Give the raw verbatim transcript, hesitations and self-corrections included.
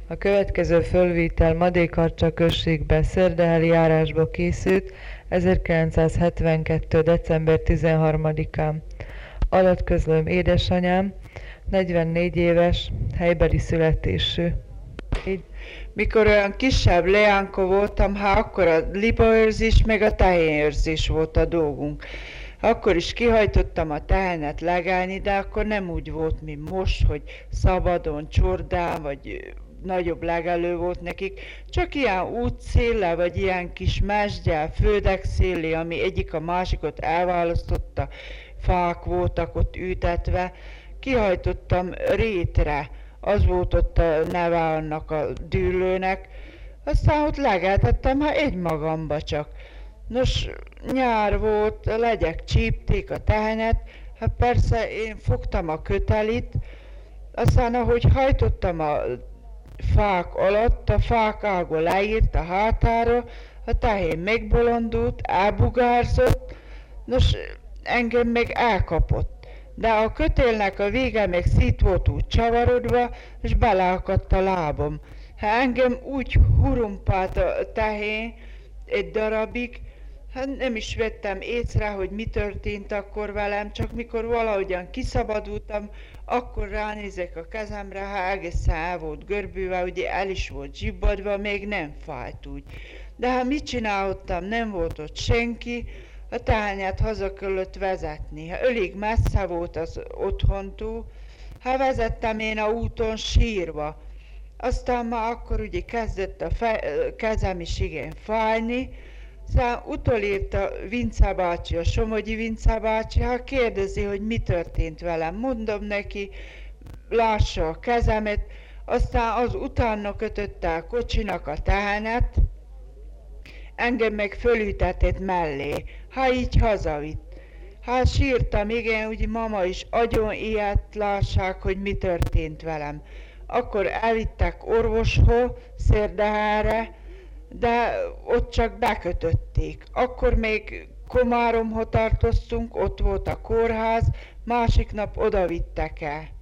A következő fölvétel Madékarcsa községbe Szerdahely járásba készült ezerkilencszázhetvenkettő. december tizenharmadikán. Alatt édesanyám, negyvennégy éves, helybeli születésű. Így. Mikor olyan kisebb leánka voltam, hát akkor a libaőrzés meg a tehénőrzés volt a dolgunk. Akkor is kihajtottam a tehenet legelni, de akkor nem úgy volt, mint most, hogy szabadon, csordán, vagy nagyobb legelő volt nekik, csak ilyen útszéle, vagy ilyen kis mesdjel, földek szélé, ami egyik a másikot elválasztotta, fák voltak ott ültetve, kihajtottam rétre, az volt ott a neve annak a dűlőnek, aztán ott legeltettem, hát egymagamba csak. Nos, nyár volt, a legyek csípték a tehenet, hát persze én fogtam a kötelit, aztán ahogy hajtottam a fák alatt, a fák ága leírt a hátára, a tehén megbolondult, elbugárzott, nos, engem meg elkapott. De a kötélnek a vége még szét volt úgy csavarodva, és beleakadt a lábom. Hát engem úgy hurumpált a tehén egy darabig, hát nem is vettem észre, hogy mi történt akkor velem, csak mikor valahogyan kiszabadultam, akkor ránézek a kezemre, hát egészen el volt görbülve, ugye el is volt zsibbadva, még nem fájt úgy. De hát mit csinálhattam, nem volt ott senki, a tehenet haza kellett vezetni. Hát elég messze volt az otthontól, hát vezettem én a úton sírva. Aztán már akkor ugye kezdett a fe, kezem is igen fájni, aztán utolért a Vince bácsi, a Somogyi Vince bácsi, hát kérdezi, hogy mi történt velem. Mondom neki, lássa a kezemet, aztán az utána kötötte a kocsinak a tehenet, engem meg fölütetett mellé, hát így hazavitt. Hát sírtam, igen, ugye mama is agyon ilyet, lássák, hogy mi történt velem. Akkor elvittek orvoshoz, Szerdahelyre, de ott csak bekötötték. Akkor még Komáromhoz tartoztunk, ott volt a kórház, másik nap oda vittek el.